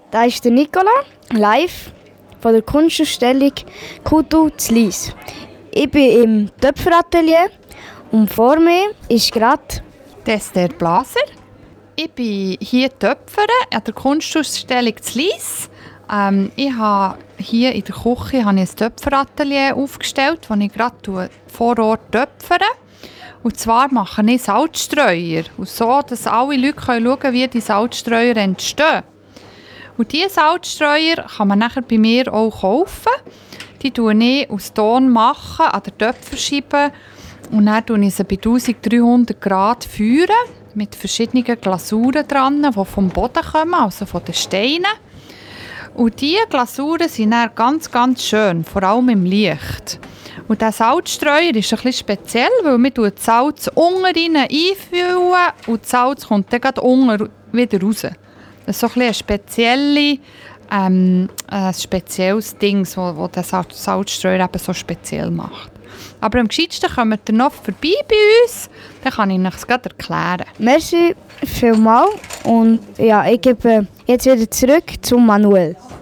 Da ist der Nicola, live von der Kunstausstellung Kutu zu Lyss. Ich bin im Töpferatelier und vor mir ist gerade Esther Blaser. Ich bin hier Töpferin an der Kunstausstellung zu Lyss. Ich habe hier in der Küche ein Töpferatelier aufgestellt, wo ich gerade vor Ort töpfere. Und zwar mache ich Salzstreuer. Und so, dass alle Leute schauen können, wie die Salzstreuer entstehen. Und diese Salzstreuer kann man nachher bei mir auch kaufen. Die mache ich aus Ton an der Töpferscheibe. Und dann feuere ich sie bei 1300 Grad mit verschiedenen Glasuren dran, die vom Boden kommen, also von den Steinen. Und diese Glasuren sind dann ganz, ganz schön, vor allem im Licht. Und dieser Salzstreuer ist ein bisschen speziell, weil man das Salz unten rein einfüllen und das Salz kommt dann gerade unten wieder raus. Das ist so ein spezielles Ding, das den Salzstreuer eben so speziell macht. Aber am gescheitsten kommt ihr noch vorbei bei uns, dann kann ich es gerade erklären. Merci vielmals und ja, ich gebe jetzt wieder zurück zu Manuel.